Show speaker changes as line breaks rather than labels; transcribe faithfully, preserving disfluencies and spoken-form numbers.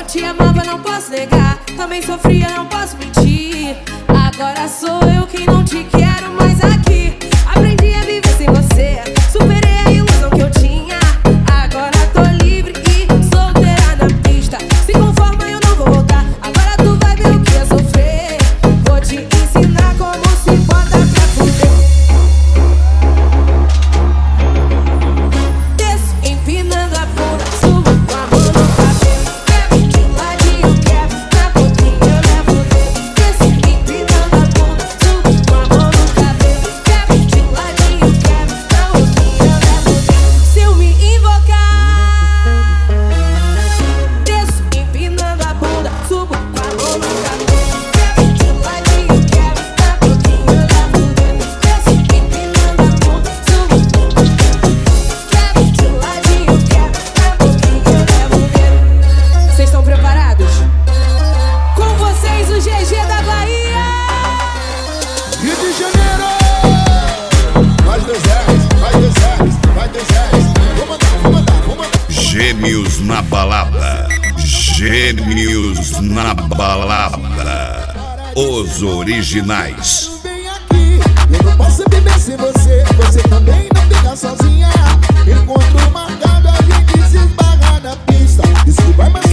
te amava, não posso negar. Também sofria, não posso mentir. Agora sou eu quem não te quero mais aqui. Aprendi a viver sem você, superei a ilusão que eu tinha. Agora tô livre e solteira na pista. Se conforma, eu não vou voltar. Agora tu vai ver o que é sofrer. Vou te ensinar como se bota pra fuder. Desço empinando a bunda, subo com a mão no cabelo. Quebro de ladinho, quebro, na pontinha eu levo o dedo. Desço empinando a bunda, subo com a mão no cabelo. Quebro de ladinho, quebro, na pontinha eu levo o dedo. Se eu me invocar, desço empinando a bunda, subo com a mão no cabelo. Quebro de ladinho, quebro, na pontinha eu levo o dedo. Desço empinando a bunda, subo quebro de ladinho, quebro, na pontinha eu levo o dedo. Vocês estão preparados? Com vocês o G G da Bahia.
Rio de Janeiro! Vai dois reais, vai dois reais, vai dois reais. Vou mandar, vou mandar, vou mandar.
Gêmeos na balada. Gêmeos na balada. Os originais.
Vem aqui, eu não posso viver sem você. Você também não fica sozinha. Encontro marcado, a gente se esbarra na pista. Isso vai mais